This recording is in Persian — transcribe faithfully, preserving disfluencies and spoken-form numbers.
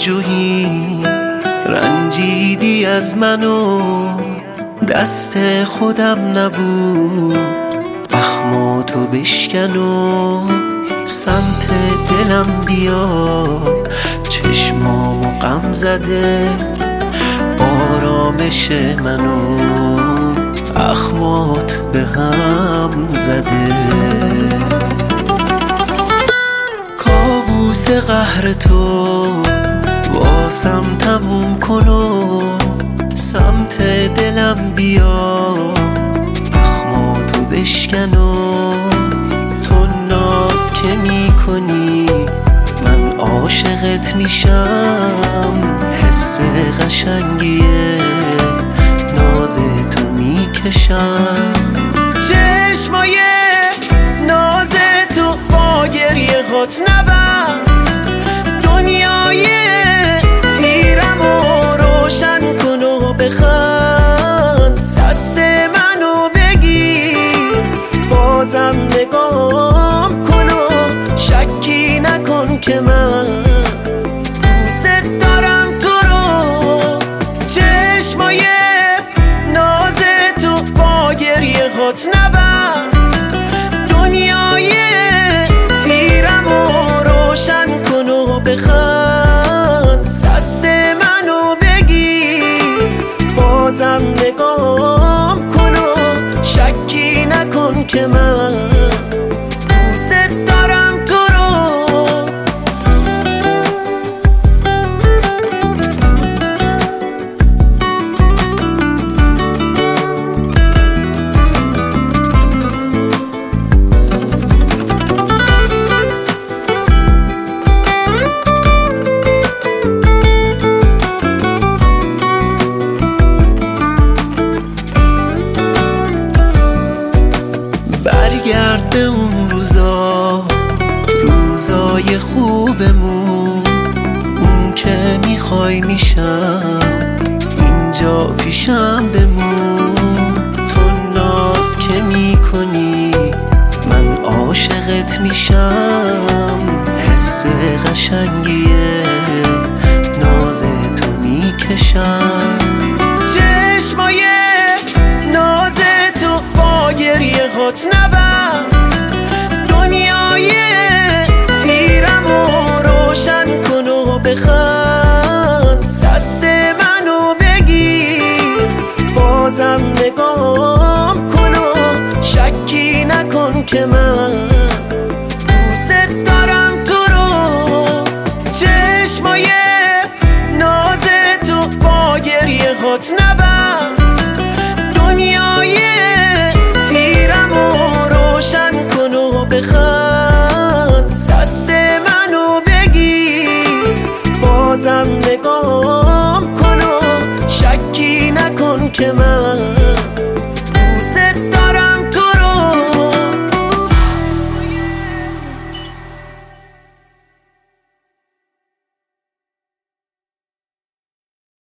توجهی رنجیدی از منو دست خودم نبود اخماتو بشکن و سمت دلم بیا چشمامو غم زده آرامش منو اخمات به هم زده کابوس قهر تو واسم تموم کن و سمت دلم بیا اخماتو بشکن و تو ناز که می کنی من عاشقت میشم حس قشنگیه ناز تو میکشم چشمای ناز تو با گریه هات نبند دنیای تیرم و روشن کن و بخند دست منو بگیر بازم نگام کن و شکی نکن که من دوست دارم تو رو چشمای ناز تو با گریه هات نبند دنیای تیرم و روشن کن و بخند دست منو بگیر بازم نگام کن و شکی نکن که من دوست دارم تو رو برگرد به اون روزا روزای خوبمون اون که میخوای میشم اینجا پیشم بمون تو ناز که میکنی من عاشقت میشم حس قشنگیه ناز تو میکشم چشمای ناز تو با گریه هات نبند دنیای تیرم و روشن کن و بخند دست منو بگیر بازم نگام کن و شکی نکن که من دوست دارم تو رو چشمای ناز تو با گریه هات نبند دنیای تیرم و روشن کن و بخند دست منو بگیر بازم نگام کن و شکی نکن که من